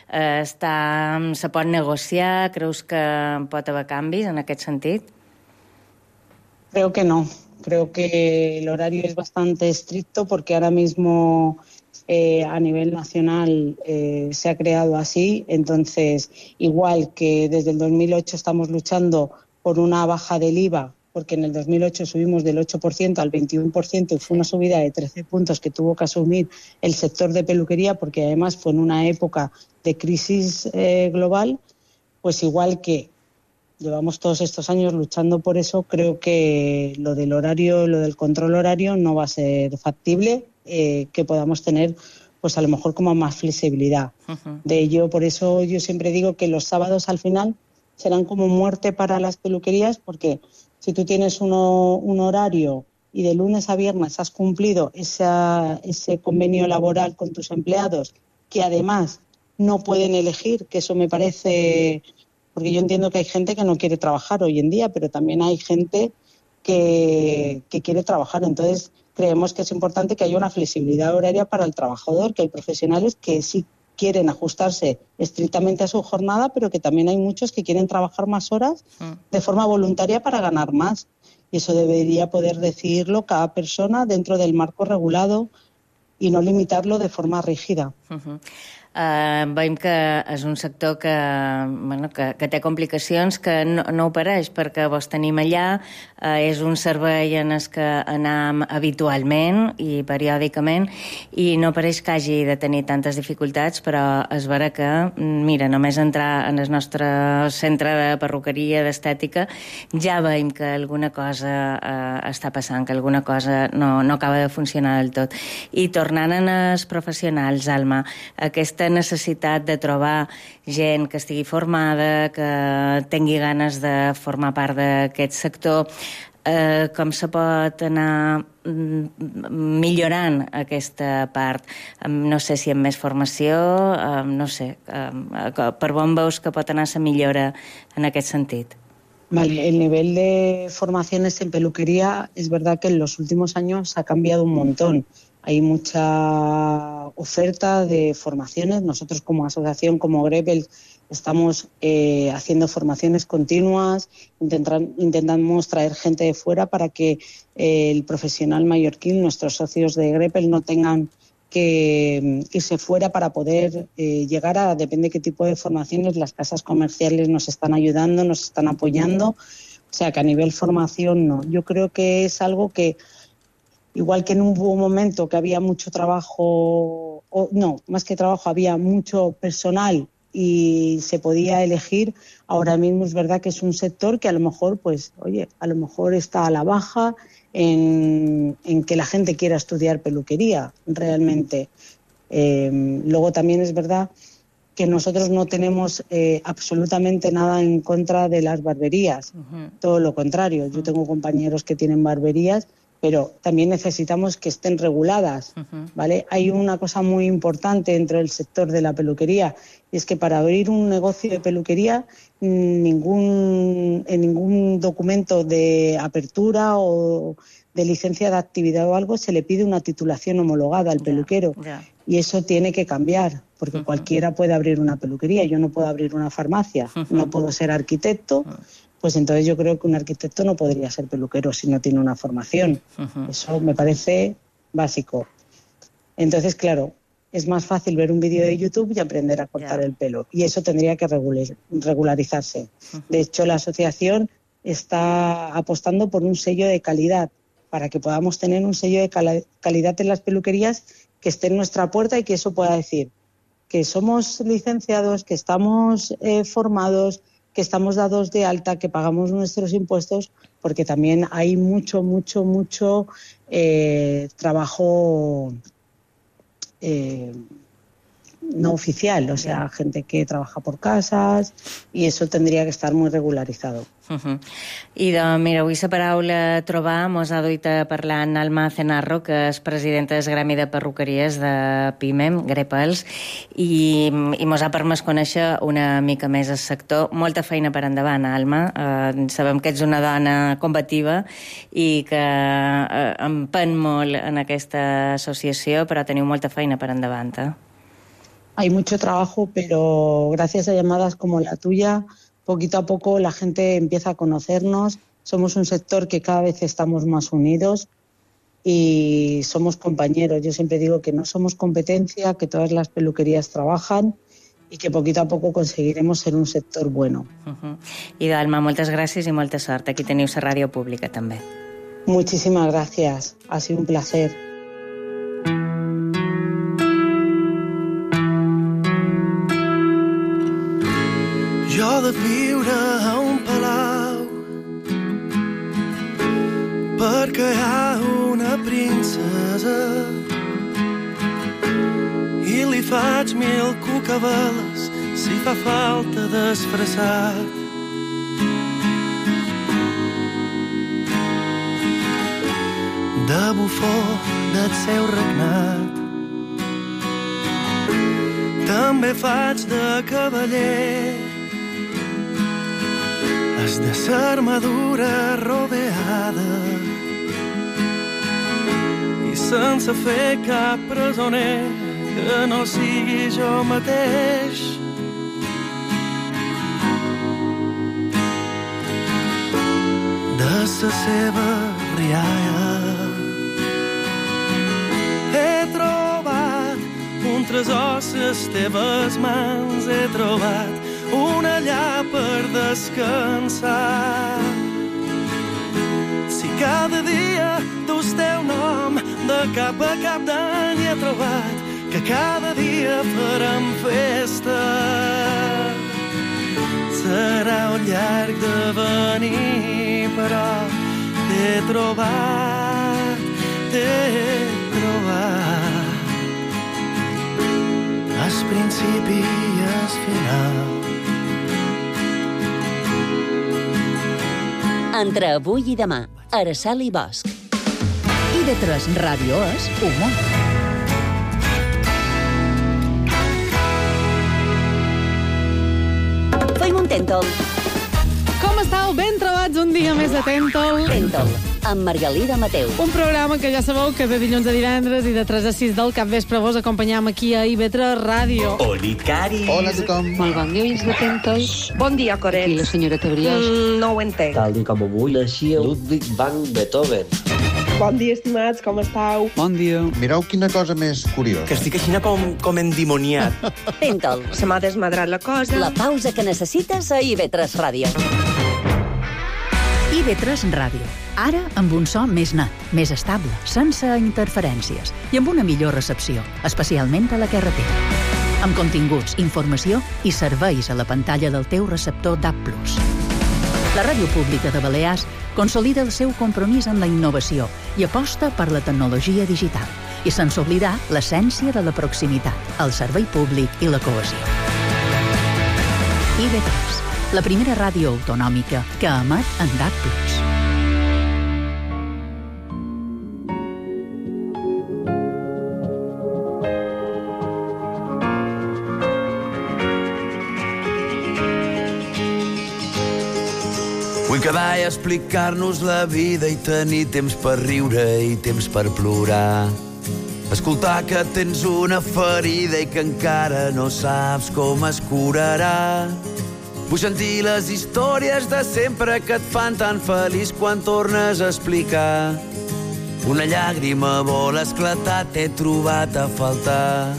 se pot negociar, creus que pot haver canvis en aquest sentit? Creo que no. Creo que el horario es bastante estricto porque ahora mismo a nivel nacional se ha creado así. Entonces, igual que desde el 2008 estamos luchando por una baja del IVA, porque en el 2008 subimos del 8% al 21% y fue una subida de 13 puntos que tuvo que asumir el sector de peluquería porque además fue en una época de crisis global, pues igual que llevamos todos estos años luchando por eso, creo que lo del horario, lo del control horario no va a ser factible, que podamos tener pues a lo mejor como más flexibilidad. De ello, por eso yo siempre digo que los sábados al final serán como muerte para las peluquerías, porque si tú tienes un horario y de lunes a viernes has cumplido ese convenio laboral con tus empleados, que además no pueden elegir, que eso me parece... Porque yo entiendo que hay gente que no quiere trabajar hoy en día, pero también hay gente que quiere trabajar. Entonces, creemos que es importante que haya una flexibilidad horaria para el trabajador, que hay profesionales que sí quieren ajustarse estrictamente a su jornada, pero que también hay muchos que quieren trabajar más horas de forma voluntaria para ganar más. Y eso debería poder decidirlo cada persona dentro del marco regulado y no limitarlo de forma rígida. Veiem que és un sector que té complicacions, que no opereix perquè vos tenim allà, és un servei en el que anem habitualment i periòdicament i no pareix que hagi de tenir tantes dificultats, però és vera que, mira, només entrar en el nostre centre de perruqueria, d'estètica, ja veiem que alguna cosa està passant, que alguna cosa no acaba de funcionar del tot. I tornant als professionals, Alma, aquesta necessitat de trobar gent que estigui formada, que tingui ganes de formar part d'aquest sector, com se pot anar millorant aquesta part? No sé si amb més formació, no sé, per on veus que pot anar la millora en aquest sentit? Vale, el nivel de formaciones en peluquería es verdad que en los últimos años ha cambiado un montón. Hay mucha oferta de formaciones. Nosotros como asociación, como Grepel, estamos haciendo formaciones continuas, intentamos traer gente de fuera para que el profesional mallorquín, nuestros socios de Grepel, no tengan que irse fuera para poder llegar a, depende de qué tipo de formaciones, las casas comerciales nos están ayudando, nos están apoyando, sea, que a nivel formación no. Yo creo que es algo que, igual que en un momento que había mucho trabajo, más que trabajo, había mucho personal y se podía elegir, ahora mismo es verdad que es un sector que a lo mejor, a lo mejor está a la baja en que la gente quiera estudiar peluquería, realmente. Luego también es verdad que nosotros no tenemos absolutamente nada en contra de las barberías, todo lo contrario. Yo tengo compañeros que tienen barberías, pero también necesitamos que estén reguladas, ¿vale? Hay una cosa muy importante dentro del sector de la peluquería, y es que para abrir un negocio de peluquería, en ningún documento de apertura o de licencia de actividad o algo se le pide una titulación homologada al peluquero. Y eso tiene que cambiar, porque cualquiera puede abrir una peluquería. Yo no puedo abrir una farmacia, no puedo ser arquitecto, pues entonces yo creo que un arquitecto no podría ser peluquero si no tiene una formación. Eso me parece básico. Entonces, claro, es más fácil ver un vídeo de YouTube y aprender a cortar el pelo. Y eso tendría que regularizarse. De hecho, la asociación está apostando por un sello de calidad, para que podamos tener un sello de calidad en las peluquerías que esté en nuestra puerta y que eso pueda decir que somos licenciados, que estamos formados, que estamos dados de alta, que pagamos nuestros impuestos, porque también hay mucho trabajo no oficial, o sea, gente que trabaja por casas, i això tindria que estar molt regularizado. I mira, avui la paraula trobar mos ha duit a parlar en Alma Cenarro, que és presidenta del Gremi de Perruqueries de PIMEM, Grepels, i mos ha permès conèixer una mica més el sector. Molta feina per endavant, Alma. Sabem que ets una dona combativa i que empen molt en aquesta associació, però teniu molta feina per endavant, Hay mucho trabajo, pero gracias a llamadas como la tuya, poquito a poco la gente empieza a conocernos. Somos un sector que cada vez estamos más unidos y somos compañeros. Yo siempre digo que no somos competencia, que todas las peluquerías trabajan y que poquito a poco conseguiremos ser un sector bueno. I Dalma, moltes gràcies i molta sort. Aquí teniu la ràdio pública també. Muchísimas gracias. Ha sido un placer. Jo de viure a un palau perquè hi ha una princesa i li faig 1000 cucaveles si fa falta disfressat. De bufó del seu regnat també faig de cavaller. És de l'armadura rodeada i sense fer cap presoner que no sigui jo mateix. De la seva rialla he trobat un tresor, les teves mans he trobat una llar per descansar. Si cada dia dus teu nom de cap a cap d'any he trobat que cada dia farem festa. Serà un llarg devenir, però t'he trobat al principi i al final. Entre avui i demà, Araceli Bosch. IB3 Ràdio és humor. Fem un Tèntol. Com estàu? Ben trobats un dia més de Tèntol. Tèntol, amb Margalida Mateu. Un programa que ja sabeu que de dilluns a divendres i de 3 a 6 del capvespre vos acompanyam aquí a IB3 Ràdio. Hola, Cari. Hola a tothom. Molt bon dia, de Tèntol. Bon dia, Coret. I la senyora Brioix. No ho entenc. Tal dia com avui naixia Ludwig van Beethoven. Bon dia, estimats, com estàu? Bon dia. Mireu quina cosa més curiosa. Que estic així com endimoniat. Tèntol, Se m'ha desmadrat la cosa. la pausa que necessites a IB3 Ràdio. IB3 Ràdio. Ara amb un so més net, més estable, sense interferències i amb una millor recepció, especialment a la carretera. Amb continguts, informació i serveis a la pantalla del teu receptor DAB+. La Ràdio Pública de Balears consolida el seu compromís amb la innovació i aposta per la tecnologia digital, i sense oblidar l'essència de la proximitat, el servei públic i la cohesió. IB3, la primera ràdio autonòmica que emet en DAB+. Vull quedar i explicar-nos la vida i tenir temps per riure i temps per plorar. Escoltar que tens una ferida i que encara no saps com es curarà. Vull sentir les històries de sempre que et fan tan feliç quan tornes a explicar. Una llàgrima vol esclatar, t'he trobat a faltar.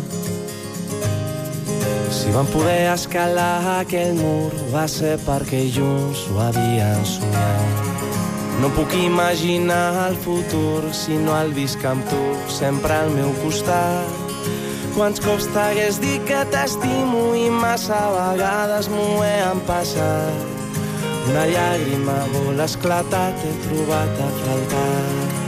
Si vam poder escalar aquell mur va ser perquè junts ho havien somiat. No puc imaginar el futur si no el visc amb tu sempre al meu costat. Quants cops t'hagués dit que t'estimo i massa vegades m'ho he empassat. Una llàgrima vol esclatar, t'he trobat a faltar.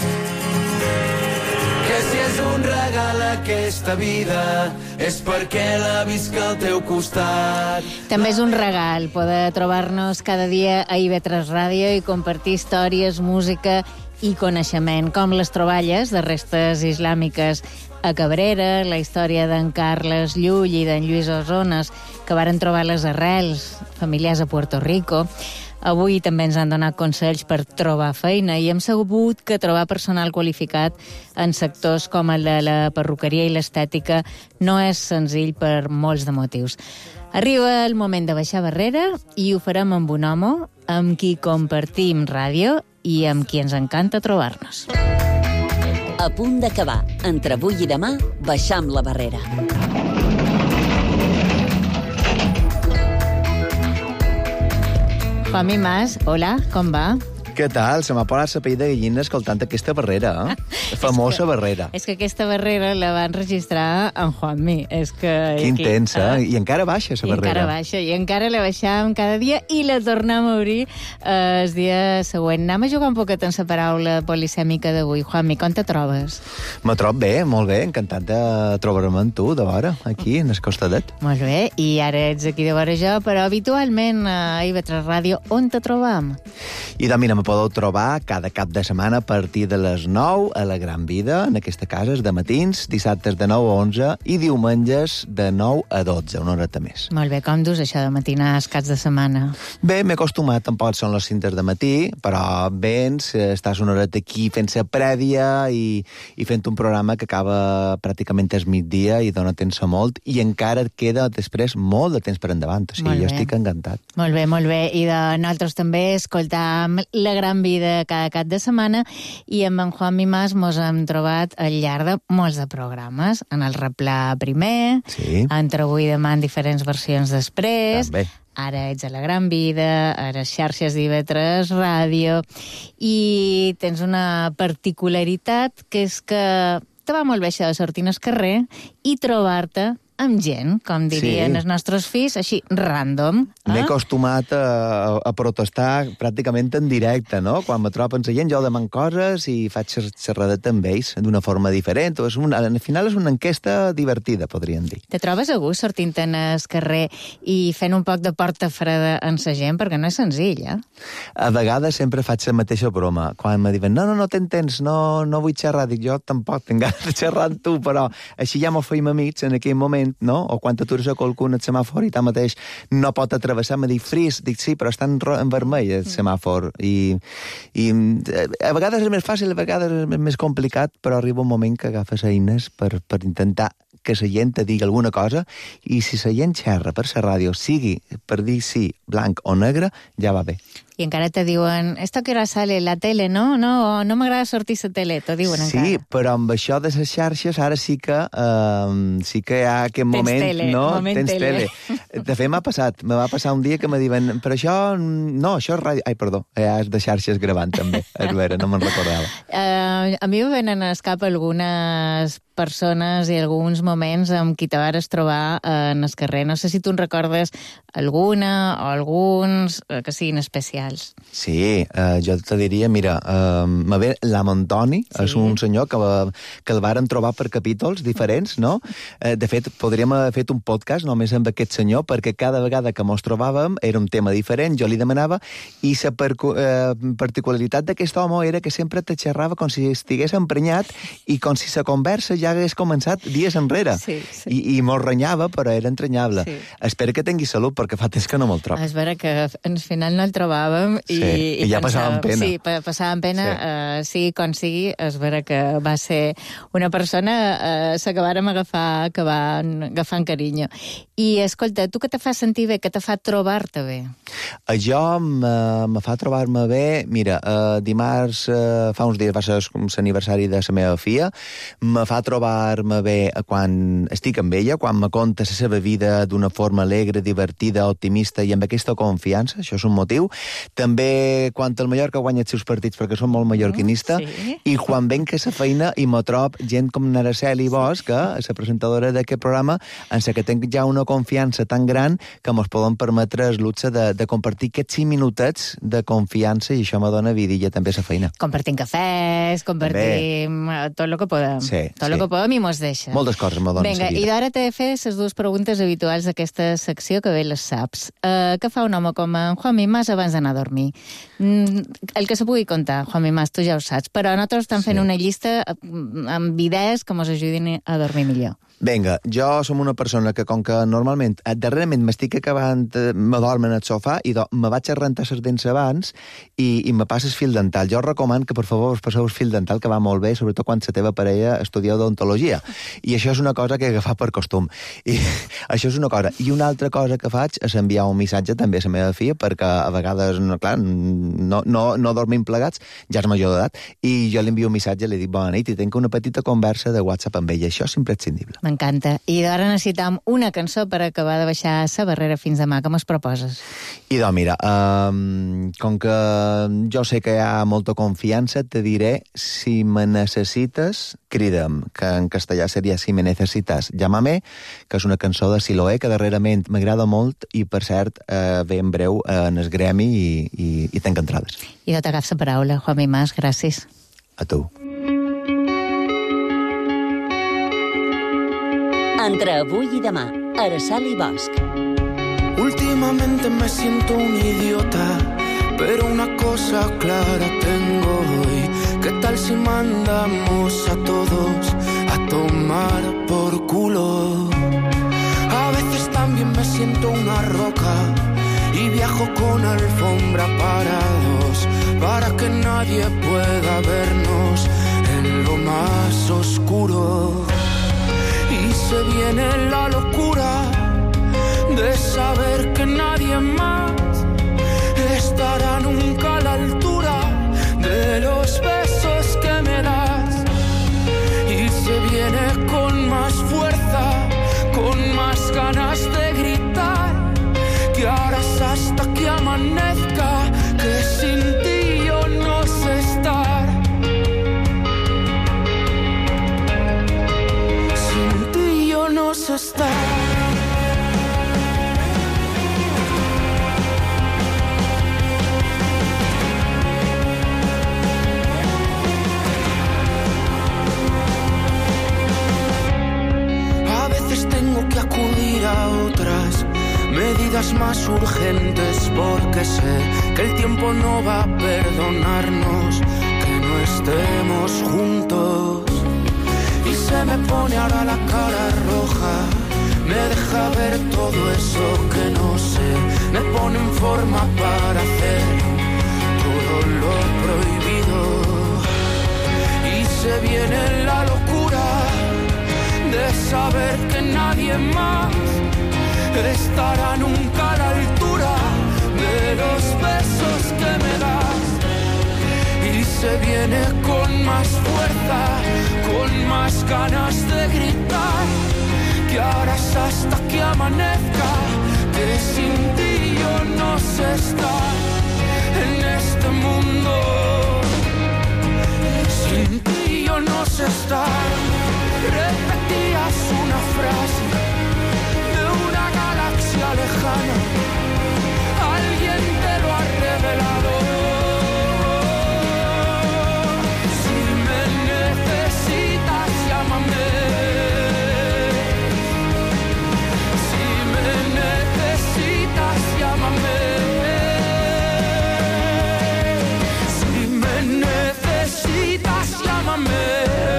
Que si és un regal aquesta vida és perquè la visc al teu costat. També és un regal poder trobar-nos cada dia a IB3 Ràdio i compartir històries, música i coneixement, com les troballes de restes islàmiques a Cabrera, la història d'en Carles Llull i d'en Lluís Osones, que varen trobar les arrels familiars a Puerto Rico. Avui també ens han donat consells per trobar feina i hem sabut que trobar personal qualificat en sectors com el de la perruqueria i l'estètica no és senzill per molts de motius. Arriba el moment de baixar barrera i ho farem amb un home amb qui compartim ràdio i amb qui ens encanta trobar-nos. A punt d'acabar. Entre avui i demà, baixam la barrera. Juanmi Mas, hola, com va? Què tal? Se m'ha posat la pell de gallina escoltant aquesta barrera, famosa barrera. És que aquesta barrera la van registrar en Juanmi. És que... Que intensa, i encara baixa la barrera. Encara baixa, i encara la baixàvem cada dia i la tornem a obrir el dia següent. Anem a jugar un poquet en la paraula polisèmica d'avui. Juanmi, com te trobes? Me trobo bé, molt bé, encantat de trobar-me amb tu, de vora, aquí, en el costadet. Molt bé, i ara ets aquí de vora jo, però habitualment a IB3 Ràdio, on te trobam? I de mira, me podeu trobar cada cap de setmana a partir de les 9 a la Gran Vida, en aquesta casa, de matins, dissabtes de 9 a 11 i diumenges de 9 a 12, una horeta més. Molt bé, com dus això de matinar els caps de setmana? Bé, m'he acostumat, tampoc són les 5 de matí, però vens, estàs una horeta aquí fent-se prèvia i fent un programa que acaba pràcticament al migdia i dona temps a molt, i encara et queda després molt de temps per endavant, o sigui, jo estic encantat. Molt bé, i de nosaltres també escoltam La Gran Vida cada cap de setmana i amb en Juanmi Mas mos hem trobat al llarg de molts de programes. En el replà primer, entre avui i demà en diferents versions després, també. Ara ets a La Gran Vida, a les xarxes d'IB3 Ràdio, i tens una particularitat que és que te va molt bé això de sortir al carrer i trobar-te amb gent, com dirien els nostres fills, així, random. M'he acostumat a protestar pràcticament en directe, no? Quan me trobo amb la gent, jo deman coses i faig xerradet amb ells d'una forma diferent. Al final és una enquesta divertida, podríem dir. Te trobes a gust sortint al carrer i fent un poc de porta freda en la gent? Perquè no és senzill, A vegades sempre faig la mateixa broma. Quan me diuen, no t'entens, no vull xerrar, dic jo tampoc tinc ganes de xerrar amb tu, però així ja m'ho feim amics en aquell moment, no? O quan t'atures a qualcú en el semàfor i tanmateix no pot atravessar, me dic fris, dic sí, però està en vermell el semàfor. I a vegades és més fàcil, a vegades és més complicat, però arriba un moment que agafes eines per intentar que la gent te digui alguna cosa, i si la gent xerra per la ràdio, sigui per dir sí, blanc o negre, ja va bé. i encara te diuen «Esto que hora sale la tele, no? No m'agrada sortir a la tele», t'ho diuen encara. Sí, però amb això de les xarxes ara sí que hi ha aquest moment... tele, no? moment tele. De fet, me va passar un dia que me diuen «Però això... No, això és ràdio...» Ai, perdó, és de xarxes gravant, també. És vera, no me'n recordava. A mi me venen al cap algunes persones i alguns moments amb qui te vas trobar en el carrer. No sé si tu en recordes alguna o alguns que siguin especials. Sí, jo te diria, mira, me ve l'Antoni, és un senyor que el varen trobar per capítols diferents, no? De fet, podríem haver fet un podcast només amb aquest senyor, perquè cada vegada que mos trobàvem era un tema diferent, jo li demanava, i la particularitat d'aquest home era que sempre te xerrava com si estigués emprenyat i com si la conversa ja hagués començat dies enrere. Sí. I mos renyava, però era entranyable. Sí. Espero que tingui salut, perquè fa temps que no me'l trobo. És vera que al final no el trobàvem i ja passàvem pena. Sí, passàvem pena, sigui com sigui, és vera que va ser una persona que vàrem agafant carinyo. I, escolta, tu què te fa sentir bé? Què te fa trobar-te bé? Jo me fa trobar-me bé... Mira, dimarts, fa uns dies va ser l'aniversari de la meva filla, me fa trobar-me bé quan estic amb ella, quan me conta la seva vida d'una forma alegre, divertida, optimista i amb aquesta confiança, això és un motiu. També quan el Mallorca guanya els seus partits, perquè som molt mallorquinista, i quan venc a la feina i me trob gent com Naraceli Bosch, la presentadora d'aquest programa, en la que tenc ja una confiança tan gran que mos poden permetre el luxe de compartir aquests 5 minutets de confiança, i això me dona vidilla també a la feina. Compartim cafès, compartim tot el que podem. Tot el que podem i mos deixa. Moltes coses me donen Vinga, i d'ara t'he de fer les dues preguntes habituals d'aquesta secció, que bé les saps. Què fa un home com en Juanmi Mas abans d'anar a dormir? El que se pugui contar, Juanmi Mas, tu ja ho saps, però nosaltres estem fent una llista amb idees que mos ajudin a dormir millor. Vinga, jo som una persona que, com que normalment, darrerament m'estic acabant, me dorm en el sofà i me vaig a rentar les dents abans i me passes fil dental. Jo recomano que, per favor, us passeu el fil dental, que va molt bé, sobretot quan la teva parella estudia odontologia. I això és una cosa que he agafat per costum. I això és una cosa. I una altra cosa que faig és enviar un missatge també a la meva filla, perquè a vegades, clar, no dormim plegats, ja és major d'edat, i jo li envio un missatge, li dic bona nit, i tinc una petita conversa de WhatsApp amb ella. Això és imprescindible. M'encanta. I d'ara necessitam una cançó per acabar de baixar la barrera fins demà. Com es proposes? I doncs mira, com que jo sé que hi ha molta confiança, te diré si me necessites, crida'm, que en castellà seria si me necesitas, llámame, que és una cançó de Siloé que darrerament m'agrada molt i, per cert, ve en breu en el gremi i tenc entrades. I no t'agafs la paraula, Juanmi Mas, gràcies. A tu. Entre avui i demà, Araceli Bosch. Últimamente me siento un idiota, pero una cosa clara tengo hoy. ¿Qué tal si mandamos a todos a tomar por culo? A veces también me siento una roca y viajo con alfombra para dos, para que nadie pueda vernos en lo más oscuro. Y se viene la locura de saber que nadie más estará nunca a la altura de los besos que me das. Y se viene con más fuerza, con más ganas de gritar, que ahora es hasta que amanezca, que sin ti yo no sé estar. Sin ti yo no sé estar. Tengo que acudir a otras medidas más urgentes, porque sé que el tiempo no va a perdonarnos que no estemos juntos. Y se me pone ahora la cara roja, me deja ver todo eso que no sé, me pone en forma para hacer todo lo prohibido. Y se viene la locura de saber que nadie más estará nunca a la altura de los besos que viene con más fuerza, con más ganas de gritar, que ahora es hasta que amanezca, que sin ti yo no sé estar en este mundo. Sin ti yo no sé estar. Repetías una frase de una galaxia lejana, alguien te lo ha revelado. Si me necesitas, llámame. Si me necesitas, llámame. Si me necesitas, llámame.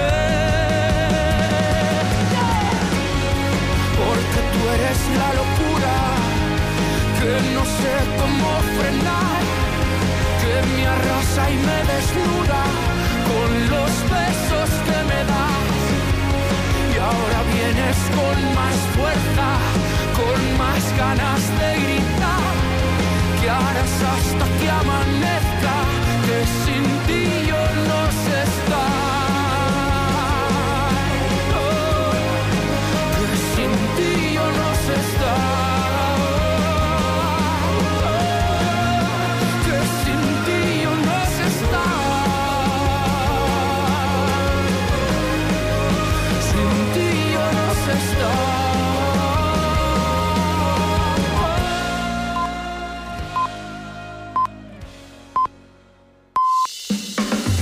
Porque tú eres la locura que no sé cómo frenar, que me arrasa y me desnuda con los besos que me das. Y ahora vienes con más fuerza, con más ganas de gritar, que ahora es hasta que amanezca, que sin ti yo no sé estar.